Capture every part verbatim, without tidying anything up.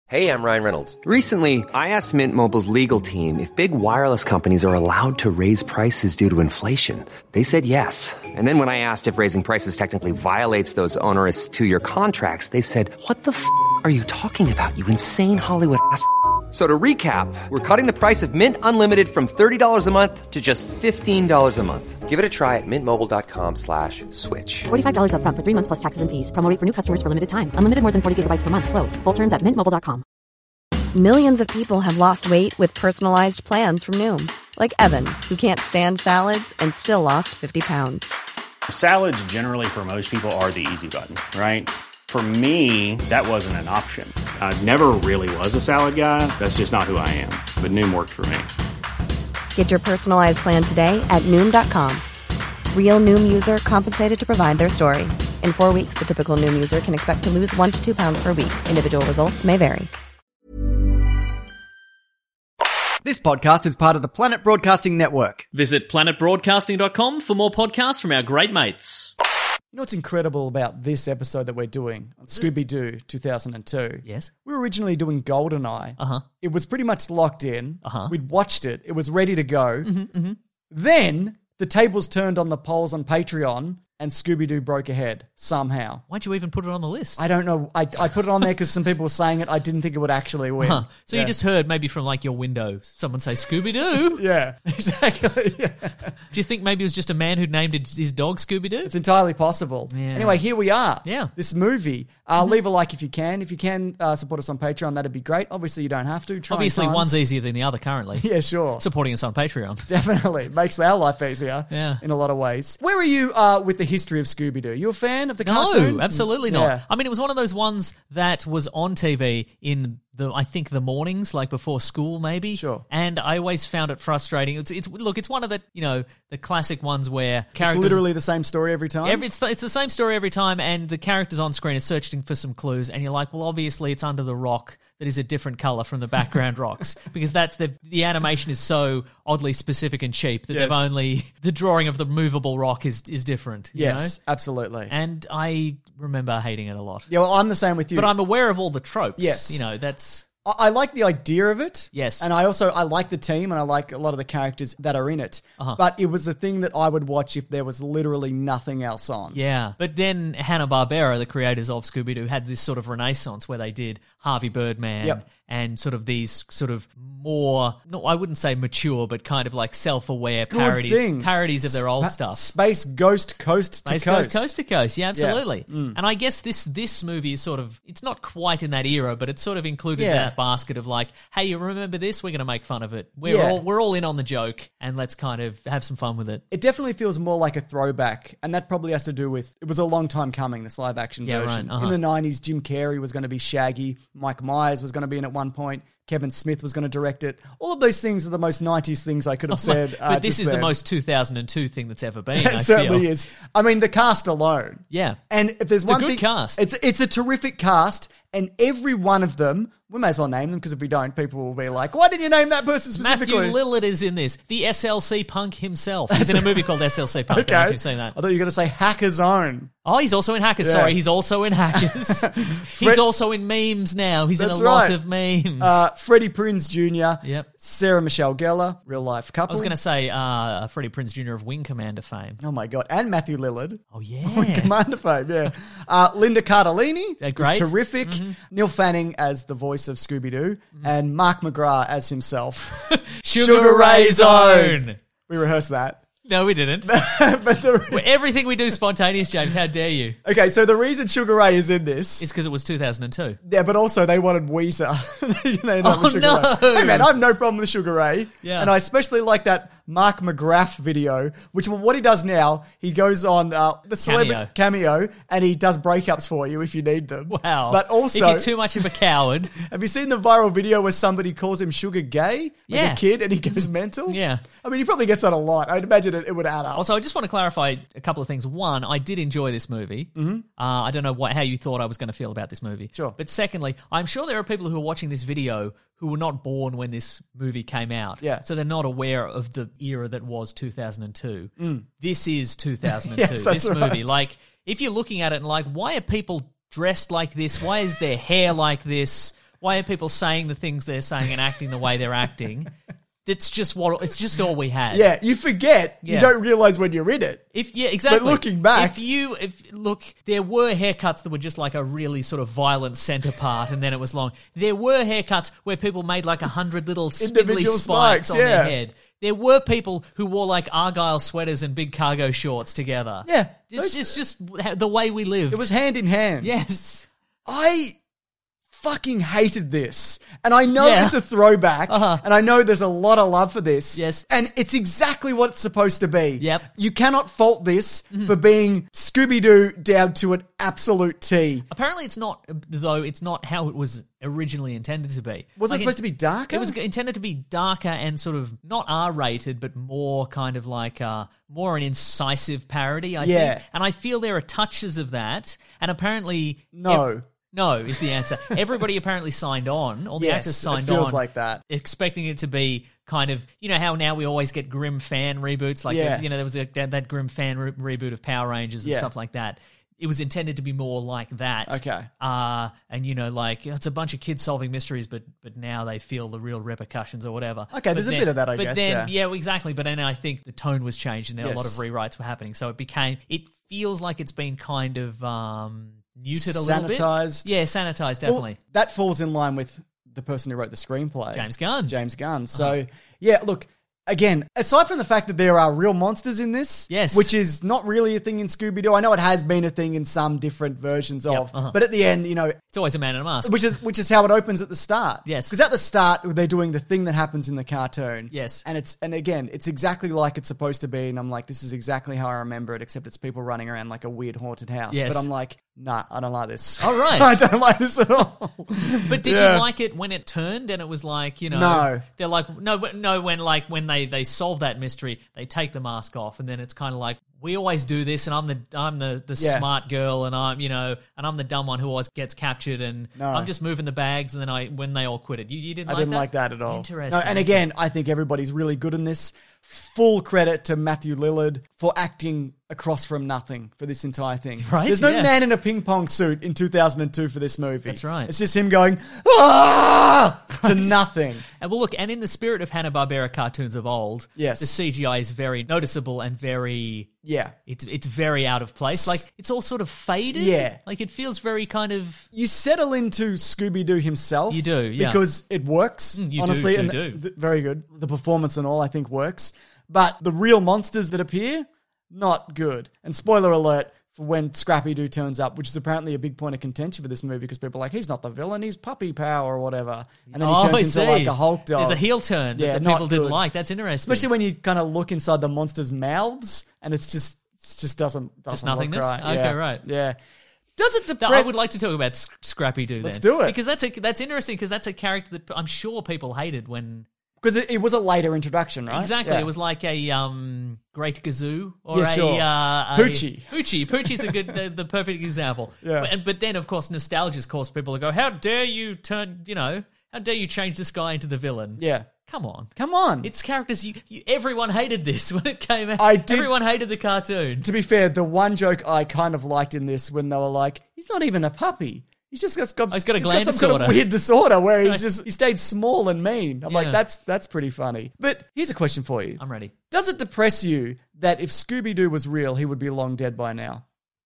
Hey, I'm Ryan Reynolds. Recently, I asked Mint Mobile's legal team if big wireless companies are allowed to raise prices due to inflation. They said yes. And then when I asked if raising prices technically violates those onerous two-year contracts, they said, what the f*** are you talking about, you insane Hollywood ass f- So to recap, we're cutting the price of Mint Unlimited from thirty dollars a month to just fifteen dollars a month. Give it a try at mintmobile.com slash switch. forty-five dollars up front for three months plus taxes and fees. Promo rate for new customers for limited time. Unlimited more than forty gigabytes per month. Slows full terms at mint mobile dot com. Millions of people have lost weight with personalized plans from Noom. Like Evan, who can't stand salads and still lost fifty pounds. Salads generally for most people are the easy button, right? For me, that wasn't an option. I never really was a salad guy. That's just not who I am. But Noom worked for me. Get your personalized plan today at Noom dot com. Real Noom user compensated to provide their story. In four weeks, the typical Noom user can expect to lose one to two pounds per week. Individual results may vary. This podcast is part of the Planet Broadcasting Network. Visit planet broadcasting dot com for more podcasts from our great mates. You know what's incredible about this episode that we're doing on Scooby-Doo two thousand two? Yes. We were originally doing GoldenEye. Uh-huh. It was pretty much locked in. Uh-huh. We'd watched it. It was ready to go. Mm-hmm, mm-hmm. Then the tables turned on the polls on Patreon and Scooby-Doo broke ahead somehow. Why'd you even put it on the list? I don't know. I, I put it on there because some people were saying it. I didn't think it would actually win. Huh. So yeah. you just heard maybe from like your window someone say Scooby-Doo? Yeah, exactly. Yeah. Do you think maybe it was just a man who named his dog Scooby-Doo? It's entirely possible. Yeah. Anyway, here we are. Yeah. This movie. Uh, mm-hmm. Leave a like if you can. If you can uh, support us on Patreon, that'd be great. Obviously, you don't have to. Trying Obviously, times. one's easier than the other currently. Yeah, sure. Supporting us on Patreon. Definitely. Makes our life easier Yeah. in a lot of ways. Where are you uh, with the history of Scooby-Doo? You a fan of the No, cartoon? absolutely not. Yeah. I mean, it was one of those ones that was on T V in the, I think, the mornings, like before school, maybe. Sure. And I always found it frustrating. It's, it's look, it's one of the, you know, the classic ones where characters. It's literally the same story every time? Every, it's, the, it's the same story every time, and the characters on screen are searching for some clues, and you're like, well, obviously it's under the rock that is a different color from the background rocks, because that's the the animation is so oddly specific and cheap that Yes. they've only the drawing of the movable rock is is different. You Yes, know? absolutely. And I remember hating it a lot. Yeah, well, I'm the same with you. But I'm aware of all the tropes. Yes. You know, that's... I, I like the idea of it. Yes. And I also, I like the team and I like a lot of the characters that are in it. Uh-huh. But it was the thing that I would watch if there was literally nothing else on. Yeah. But then Hanna-Barbera, the creators of Scooby-Doo, had this sort of renaissance where they did Harvey Birdman Yep. and sort of these sort of more, no, I wouldn't say mature, but kind of like self-aware Good parodies, things. parodies of their old Spa- stuff. Space Ghost Coast Space to Coast. Coast, coast to coast, yeah, absolutely. Yeah. Mm. And I guess this this movie is sort of, it's not quite in that era, but it's sort of included Yeah. that basket of like, hey, you remember this? We're going to make fun of it. We're Yeah. all we're all in on the joke, and let's kind of have some fun with it. It definitely feels more like a throwback, and that probably has to do with, it was a long time coming, this live action Yeah, version. right, uh-huh. In the nineties, Jim Carrey was going to be Shaggy, Mike Myers was going to be in at one point, Kevin Smith was going to direct it. All of those things are the most nineties things I could have said. but uh, this just is the then. most two thousand two thing that's ever been. I It certainly feel. is. I mean, the cast alone. Yeah. And if there's It's a one good thing, cast. It's it's a terrific cast, and every one of them, we may as well name them, because if we don't, people will be like, "Why didn't you name that person specifically?" Matthew Lillard is in this. The S L C punk himself. He's in a movie called S L C Punk. I don't know if Okay, you've seen that. I thought you were going to say Hacker's Own. Oh, he's also in Hackers. Yeah. Sorry, he's also in Hackers. he's Fred- also in memes now. He's That's in a lot right. of memes. Uh, Freddie Prinze Junior Yep. Sarah Michelle Gellar, real life couple. I was going to say uh, Freddie Prinze Junior of Wing Commander fame. Oh my god, and Matthew Lillard. Oh, yeah. Wing Commander fame, yeah. Uh, Linda Cardellini, They're was great. terrific. Neil Fanning as the voice of Scooby Doo, and Mark McGrath as himself. Sugar Ray Zone. We rehearsed that. No, we didn't. but the, Well, everything we do is spontaneous, James. How dare you? okay, so the reason Sugar Ray is in this, It's because it was two thousand two. yeah, but also they wanted Weezer. They ended up Oh, with Sugar no. Ray. Hey man, I have no problem with Sugar Ray. Yeah. And I especially like that Mark McGrath video, which what he does now, he goes on uh, the celebrity cameo. and he does breakups for you if you need them. Wow. But also, if you're too much of a coward. have you seen the viral video where somebody calls him Sugar Gay? Like Yeah. a kid, and he goes mental? Yeah. I mean, he probably gets that a lot. I'd imagine it, it would add up. Also, I just want to clarify a couple of things. One, I did enjoy this movie. Mm-hmm. Uh, I don't know what, how you thought I was going to feel about this movie. Sure. But secondly, I'm sure there are people who are watching this video who were not born when this movie came out. Yeah. So they're not aware of the era that was two thousand two. This is two thousand two. Yes, that's this movie. right. Like, if you're looking at it and like, why are people dressed like this? Why is their hair like this? Why are people saying the things they're saying and acting the way they're acting? It's just what it's just all we had. Yeah, you forget. Yeah. You don't realize when you're in it. If yeah, exactly. But looking back, if you if look, there were haircuts that were just like a really sort of violent center part, and then it was long. There were haircuts where people made like a hundred little spindly Individual spikes, spikes, on yeah. their head. There were people who wore like Argyle sweaters and big cargo shorts together. Yeah, it's, those- it's just the way we lived. it was hand in hand. yes. I fucking hated this. And I know Yeah. it's a throwback, Uh-huh. and I know there's a lot of love for this. Yes. And it's exactly what it's supposed to be. Yep. You cannot fault this for being Scooby-Doo down to an absolute T. Apparently, it's not though. It's not how it was originally intended to be. Was Like, it supposed to be darker? It was intended to be darker and sort of not R-rated, but more kind of like uh, more an incisive parody, I Yeah. think. And I feel there are touches of that. And apparently... No. ev- no is the answer. Everybody apparently signed on. All the Yes, actors it signed feels on. like that. Expecting it to be kind of... You know how now we always get grim fan reboots? Like, Yeah. the, you know, there was a, that, that grim fan re- reboot of Power Rangers and Yeah. stuff like that. It was intended to be more like that. Okay. Uh, and, you know, like, it's a bunch of kids solving mysteries, but but now they feel the real repercussions or whatever. Okay, But there's a then- bit of that, I but guess, then, yeah. yeah, well, exactly. But then I think the tone was changed and there were a lot of Yes. rewrites were happening. So it became, it feels like it's been kind of um, muted a little bit. Sanitized. Yeah, sanitized, Well, definitely. that falls in line with the person who wrote the screenplay. James Gunn. James Gunn. So, yeah, look, again, aside from the fact that there are real monsters in this, Yes. which is not really a thing in Scooby-Doo. I know it has been a thing in some different versions Yep, of, uh-huh. but at the end, you know, It's always a man in a mask. which is which is how it opens at the start. Yes. Because at the start they're doing the thing that happens in the cartoon. Yes. And it's and again, it's exactly like it's supposed to be, and I'm like, this is exactly how I remember it, except it's people running around like a weird haunted house. Yes. But I'm like, nah, I don't like this. All right. I don't like this at all. But did Yeah. you like it when it turned and it was like, you know, No. they're like, no, no, when like when they they solve that mystery, they take the mask off, and then it's kind of like, we always do this, and I'm the I'm the the Yeah. smart girl, and I'm you know, and I'm the dumb one who always gets captured, and No. I'm just moving the bags, and then I when they all quit it, you you didn't I like didn't that? like that at all. Interesting. No, and again, I think everybody's really good in this. Full credit to Matthew Lillard for acting across from nothing for this entire thing. Right, There's no yeah. man in a ping pong suit in two thousand two for this movie. That's right. It's just him going, ah, to nothing. And well, look, and in the spirit of Hanna-Barbera cartoons of old, Yes. the C G I is very noticeable and very Yeah. it's it's very out of place. Like it's all sort of faded. Yeah. like it feels very kind of. You settle into Scooby-Doo himself. You do, yeah. Because it works, Mm, you do, honestly. do, and do. th- very good. The performance and all, I think, works. But the real monsters that appear, not good. And spoiler alert for when Scrappy-Doo turns up, which is apparently a big point of contention for this movie because people are like, he's not the villain, he's Puppy Power or whatever. And then he Oh, turns I into see. like a Hulk dog. There's a heel turn Yeah, that the not people didn't good. like. That's interesting. Especially when you kind of look inside the monsters' mouths and it's just it just doesn't, doesn't Just look nothingness? right. Okay, Yeah. right. Yeah. Does it No, depress... I would like to talk about Sc- Scrappy Doo. Let's then. do it. because that's a that's interesting because that's a character that I'm sure people hated when Because it, it was a later introduction, right? exactly Yeah. it was like a um Great Gazoo or Yeah, a, sure. uh, a Poochie. Poochie Poochie's a good the, the perfect example. Yeah. But, but then of course nostalgia's caused people to go, how dare you turn you know how dare you change this guy into the villain? Yeah. Come on. Come on. It's characters you, you everyone hated this when it came out. I did- Everyone hated the cartoon. To be fair, the one joke I kind of liked in this when they were like, he's not even a puppy. He's just got, got, He's got a gland some kind of disorder. weird disorder where he's Right. just he stayed small and mean. I'm Yeah. like, that's that's pretty funny. But here's a question for you. I'm ready. Does it depress you that if Scooby-Doo was real, he would be long dead by now?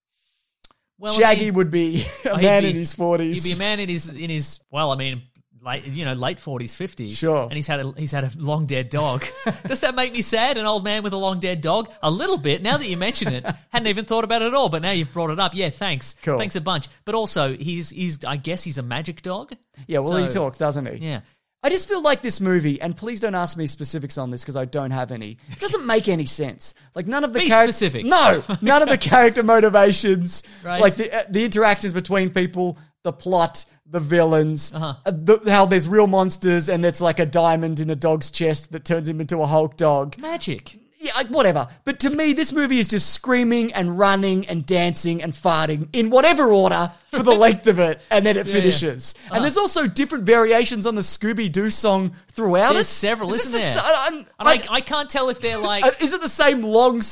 Well, I Shaggy mean- would be a Oh, he'd man be- in his forties. He'd be a man in his in his well, I mean, late you know, late forties, fifties. Sure. And he's had a he's had a long dead dog. Does that make me sad? An old man with a long dead dog? A little bit. Now that you mention it, hadn't even thought about it at all. But now you've brought it up. Yeah, thanks. Cool. Thanks a bunch. But also, he's he's I guess he's a magic dog. Yeah, well, he So- talks, doesn't he? Yeah. I just feel like this movie, and please don't ask me specifics on this because I don't have any. It doesn't make any sense. Like none of the Be charac- specific. No, none of the character motivations, Right. like the uh, the interactions between people, the plot, the villains, Uh-huh. uh, the, how there's real monsters, and it's like a diamond in a dog's chest that turns him into a Hulk dog. Magic. Yeah, like, whatever. But to me, this movie is just screaming and running and dancing and farting in whatever order for the length of it, and then it Yeah, finishes. yeah. And Uh. there's also different variations on the Scooby-Doo song throughout There's it. several, Is isn't this there? the, I'm- And I, I- I can't tell if they're like uh, is it the same long song?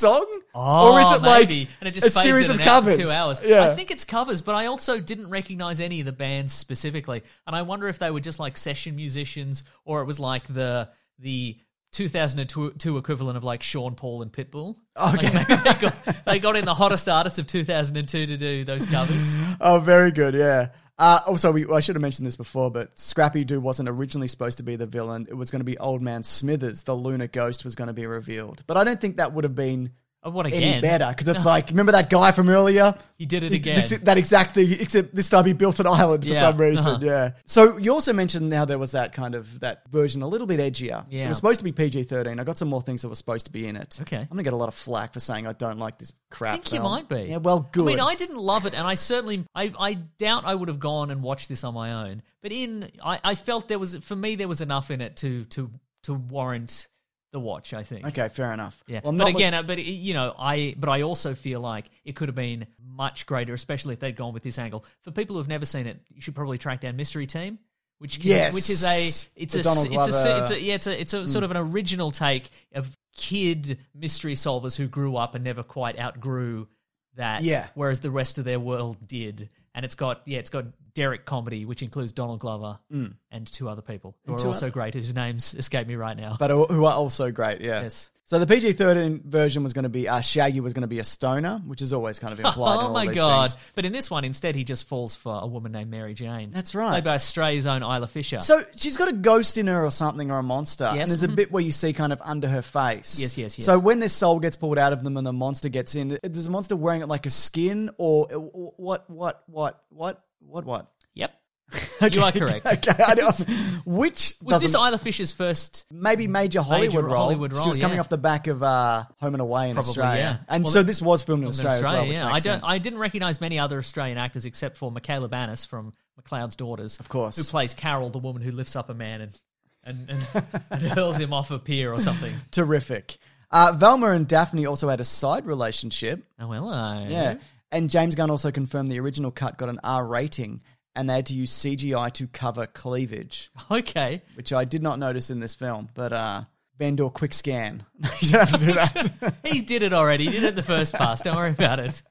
Oh, or is it maybe. like and it just a fades series in of and out covers? for two hours? Yeah. I think it's covers, but I also didn't recognize any of the bands specifically. And I wonder if they were just like session musicians or it was like the the two thousand two equivalent of like Sean Paul and Pitbull. Okay. Like maybe they, got, they got in the hottest artists of two thousand two to do those covers. Oh, very good, yeah. Uh, also, we, I should have mentioned this before, but Scrappy Doo wasn't originally supposed to be the villain. It was going to be Old Man Smithers. The lunar ghost was going to be revealed. But I don't think that would have been Oh, what any again? better, because it's like, remember that guy from earlier? He did it He- again. this- that exact thing, except this time he built an island for Yeah, some reason, uh-huh. yeah. So you also mentioned how there was that kind of, that version a little bit edgier. Yeah. It was supposed to be P G thirteen. I got some more things that were supposed to be in it. Okay. I'm going to get a lot of flack for saying I don't like this crap I think film. you might be. Yeah, well, good. I mean, I didn't love it, and I certainly, I, I doubt I would have gone and watched this on my own. But in, I, I felt there was, for me, there was enough in it to to to warrant the watch. I think. Okay, fair enough. Yeah, Well, I'm but not again, uh, but you know, I but I also feel like it could have been much greater, especially if they'd gone with this angle. For people who've never seen it, you should probably track down Mystery Team, which can, Yes. which is a it's The a Donald it's a, Glover- it's a yeah it's a it's a sort of an original take of kid mystery solvers who grew up and never quite outgrew that. Yeah. Whereas the rest of their world did. And it's got yeah, it's got Derek comedy, which includes Donald Glover and two other people who And are two also other- great, whose names escape me right now. But who are also great, yeah. Yes. So the P G thirteen version was going to be, uh, Shaggy was going to be a stoner, which is always kind of implied in Oh all my these god! things. But in this one, instead, he just falls for a woman named Mary Jane. That's right. Played by Australia's own Isla Fisher. So she's got a ghost in her or something, or a monster. Yes. And there's a Mhm. bit where you see kind of under her face. Yes, yes, yes. So when this soul gets pulled out of them and the monster gets in, does the monster wearing it like a skin, or what, what, what, what, what, what? Yep, you are correct. Okay, I don't, which Was this doesn't- Isla Fisher's first? maybe major Hollywood Major role? Hollywood role, She was coming yeah. off the back of uh, Home and Away in Probably, Australia, yeah. and Well, so that- this was filmed in in Australia, as well. Which yeah. makes I don't. sense. I didn't recognize many other Australian actors except for Michaela Banis from McLeod's Daughters, Of course. who plays Carol, the woman who lifts up a man and and, and, and hurls him off a pier or something. Terrific. Uh, Velma and Daphne also had a side relationship. Oh well, I Yeah. And James Gunn also confirmed the original cut got an R rating, and they had to use C G I to cover cleavage, Okay. which I did not notice in this film. But uh, Bandor quick scan. You don't have to do that. He did it already. He did it in the first pass. Don't worry about it.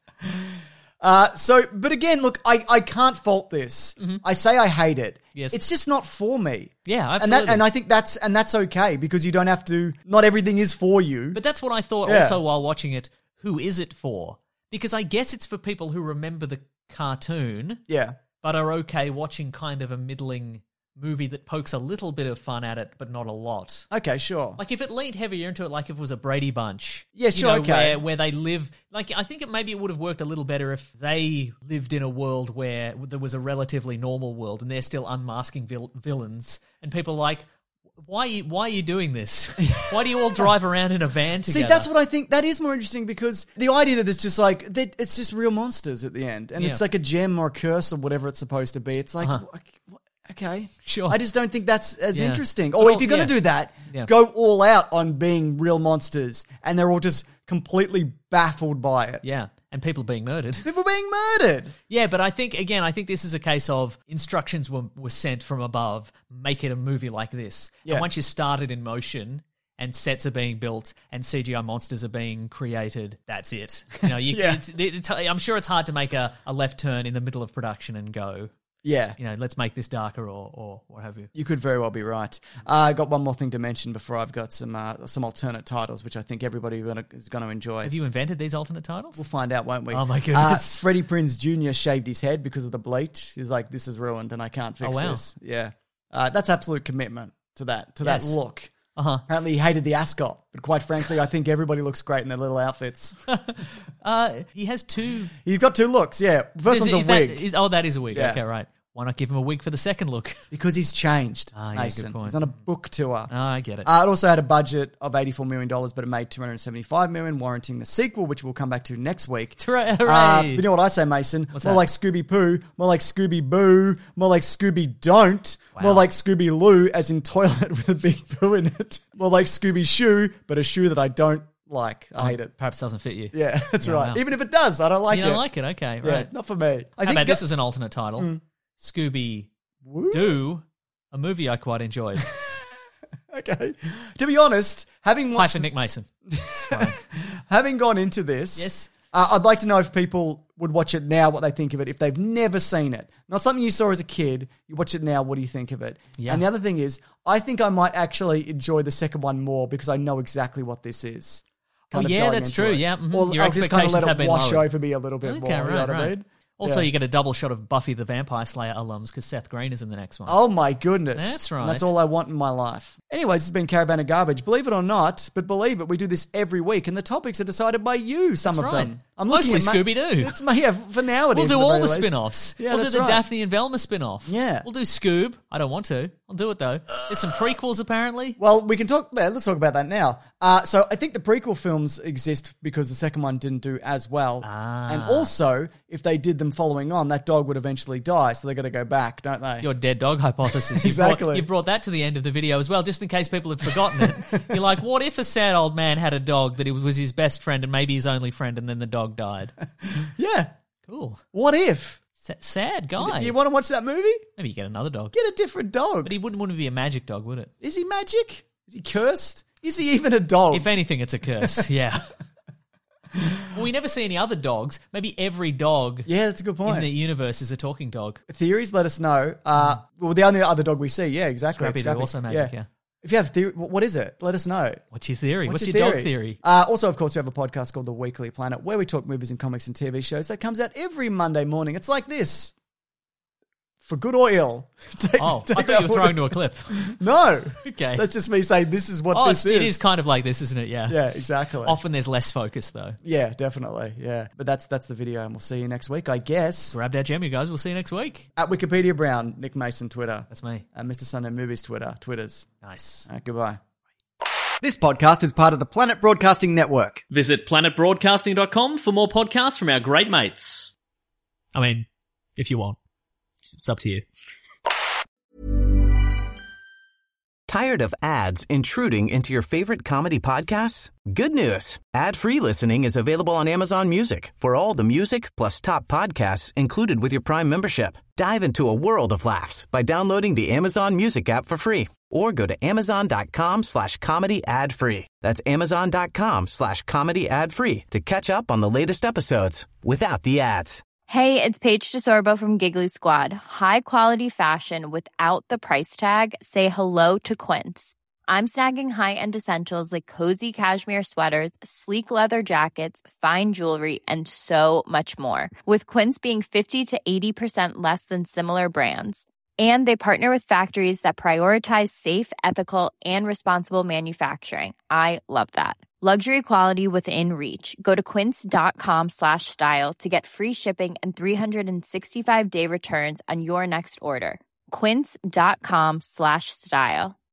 Uh, so, but again, look, I, I can't fault this. I say I hate it. Yes. It's just not for me. Yeah, And absolutely. that, and I think that's and that's okay, because you don't have to. Not everything is for you. But that's what I thought Yeah. also while watching it. Who is it for? Because I guess it's for people who remember the cartoon, yeah. but are okay watching kind of a middling movie that pokes a little bit of fun at it, but not a lot. Okay, sure. Like if it leaned heavier into it, like if it was a Brady Bunch. Yeah, you sure, know, okay. Where, where they live, like I think it maybe it would have worked a little better if they lived in a world where there was a relatively normal world and they're still unmasking vil- villains, and people are like, why are you, why are you doing this? Why do you all drive around in a van together? See, that's what I think. That is more interesting, because the idea that it's just like that, it's just real monsters at the end, and Yeah. it's like a gem or a curse or whatever it's supposed to be. It's like, Uh-huh. wh- wh- okay, Sure. I just don't think that's as Yeah. interesting. But Or all- if you're going to yeah. do that, Yeah. go all out on being real monsters, and they're all just completely baffled by it. Yeah, and people being murdered. People being murdered. Yeah, but I think, again, I think this is a case of instructions were, were sent from above, make it a movie like this. Yeah. And once you start it in motion and sets are being built and C G I monsters are being created, that's it. You know, you, Yeah. it's, it's, I'm sure it's hard to make a, a left turn in the middle of production and go, Yeah. you know, let's make this darker or, or what have you. You could very well be right. Uh, I got one more thing to mention before I've got some uh, some alternate titles, which I think everybody gonna, is going to enjoy. Have you invented these alternate titles? We'll find out, won't we? Oh, my Uh, goodness. Freddie Prinze Junior shaved his head because of the bleach. He's like, this is ruined and I can't fix Oh, wow. this. Yeah. Uh, that's absolute commitment to that, to Yes. that look. Uh-huh. Apparently he hated the ascot, but quite frankly, I think everybody looks great in their little outfits. Uh, he has two... He's got two looks, yeah. First Is- one's a is that- wig. is- oh, that is a wig. Yeah. Okay, right. Why not give him a wig for the second look? because he's changed, Ah, yeah, good Mason. point. He's on a book tour. Oh, I get it. Uh, it also had a budget of eighty-four million dollars, but it made two hundred seventy-five million dollars, warranting the sequel, which we'll come back to next week. Hooray! Uh, but you know what I say, Mason? What's more that? like Scooby-Poo, more like Scooby-Boo, more like Scooby-Don't, Wow. more like Scooby-Loo, as in toilet with a big poo in it. More like Scooby-Shoo, but a shoe that I don't like. I hate it. Perhaps doesn't fit you. Yeah, that's Yeah, right. wow. Even if it does, I don't like you it. don't like it? Okay, Yeah, right. not for me. I How think about go- this as an alternate title? Scooby Woo. Doo, a movie I quite enjoyed. Okay. To be honest, having watched... Hyphen Nick Mason. It's fine. Having gone into this... Yes. Uh, I'd like to know if people would watch it now, what they think of it, if they've never seen it. Not something you saw as a kid. You watch it now, what do you think of it? Yeah. And the other thing is, I think I might actually enjoy the second one more because I know exactly what this is. Oh, kind of yeah, going that's into true. it. Yeah. Mhm. Or Your I'll just kind of expectations let have it been wash lowered. over me a little bit Okay, more. You right, know what I right. mean? Also, Yeah. you get a double shot of Buffy the Vampire Slayer alums because Seth Green is in the next one. Oh my goodness. That's right. And that's all I want in my life. Anyways, it's been Caravan of Garbage. Believe it or not, but believe it, we do this every week, and the topics are decided by you, some That's of right. them. I'm Mostly looking at ma- Scooby-Doo. It's my, yeah, for now it We'll is, do at the all very the least. spin-offs. Yeah, we'll do that's the right. Daphne and Velma spin-off. Yeah. We'll do Scoob. I don't want to. I'll do it, though. There's some prequels, apparently. Well, we can talk. Yeah, let's talk about that now. Uh, so I think the prequel films exist because the second one didn't do as well, Ah. and also if they did them following on, that dog would eventually die, so they got to go back, don't they? Your dead dog hypothesis. You Exactly. Brought, you brought that to the end of the video as well, just in case people had forgotten it. You're like, what if a sad old man had a dog that it was his best friend and maybe his only friend, and then the dog died? Yeah. Cool. What if? Sa- sad guy. You want to watch that movie? Maybe you get another dog. Get a different dog. But he wouldn't want to be a magic dog, would it? Is he magic? Is he cursed? Is he even a dog? If anything, it's a curse. Yeah. Well, we never see any other dogs. Maybe every dog yeah, that's a good point. in the universe is a talking dog. Theories, let us know. Uh, well, the only other dog we see, yeah, exactly. Scrappy it's Doo, also magic, yeah. If you have theory, what is it? Let us know. What's your theory? What's, What's your, your dog theory? Uh, also, of course, we have a podcast called The Weekly Planet where we talk movies and comics and T V shows. That comes out every Monday morning. It's like this. For good or ill. Take- Oh, take I thought you were our- throwing to a clip. No. Okay. That's just me saying this is what Oh, this it's, is. it is kind of like this, isn't it? Yeah. Yeah, exactly. Often there's less focus, though. Yeah, definitely. Yeah. But that's that's the video, and we'll see you next week, I guess. Grab that gem, you guys. We'll see you next week. At Wikipedia Brown, Nick Mason, Twitter. That's me. And Mister Sunday Movies, Twitter. Twitters. Nice. All right, goodbye. This podcast is part of the Planet Broadcasting Network. Visit planet broadcasting dot com for more podcasts from our great mates. I mean, if you want. It's, it's up to you. Tired of ads intruding into your favorite comedy podcasts? Good news. Ad-free listening is available on Amazon Music for all the music plus top podcasts included with your Prime membership. Dive into a world of laughs by downloading the Amazon Music app for free or go to amazon.com slash comedy ad free. That's amazon.com slash comedy ad free to catch up on the latest episodes without the ads. Hey, it's Paige DeSorbo from Giggly Squad. High quality fashion without the price tag. Say hello to Quince. I'm snagging high-end essentials like cozy cashmere sweaters, sleek leather jackets, fine jewelry, and so much more. With Quince being fifty to eighty percent less than similar brands. And they partner with factories that prioritize safe, ethical, and responsible manufacturing. I love that. Luxury quality within reach. Go to quince.com slash style to get free shipping and three sixty-five day returns on your next order. Quince.com slash style.